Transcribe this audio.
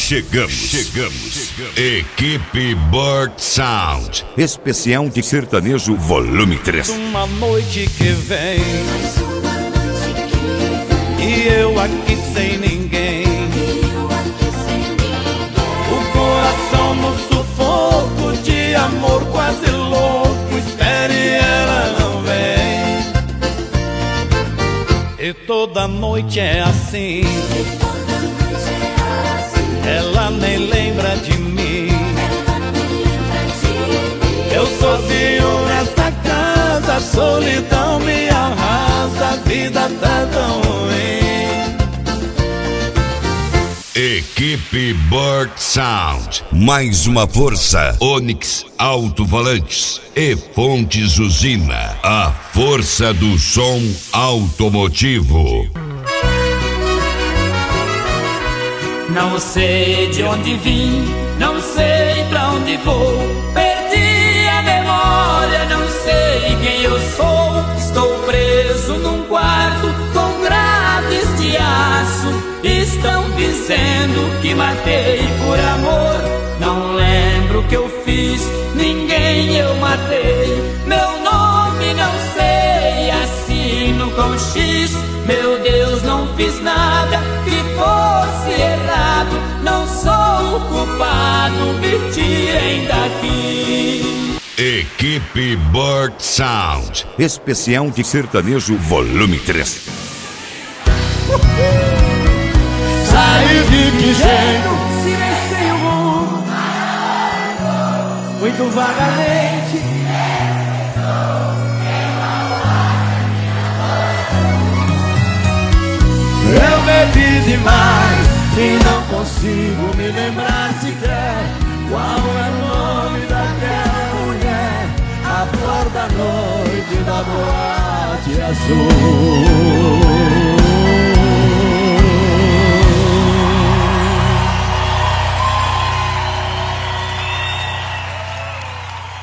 Chegamos. Equipe Bird Sound. Especial de sertanejo volume 3. Uma noite que vem e eu aqui sem ninguém. O coração no sufoco de amor quase louco. Espere, ela não vem. E toda noite é assim. Ela nem lembra de mim. Eu sozinho nessa casa, a solidão me arrasa, a vida tá tão ruim. Equipe Bird Sound. Mais uma força. Onix Alto-Falantes e Fontes Usina. A força do som automotivo. Não sei de onde vim, não sei pra onde vou. Perdi a memória, não sei quem eu sou. Estou preso num quarto com grades de aço. Estão dizendo que matei por amor. Não lembro o que eu fiz, ninguém eu matei. Meu nome não sei, assino com X. Meu Deus, não fiz nada que fosse errado. Não sou o culpado, me tirem daqui. Equipe Bird Sound. Especial de sertanejo volume 3. Saí de que jeito? Silenciei o mundo muito vagamente. Eu bebi demais e não consigo me lembrar sequer qual é o nome daquela mulher, a flor da noite da boate azul.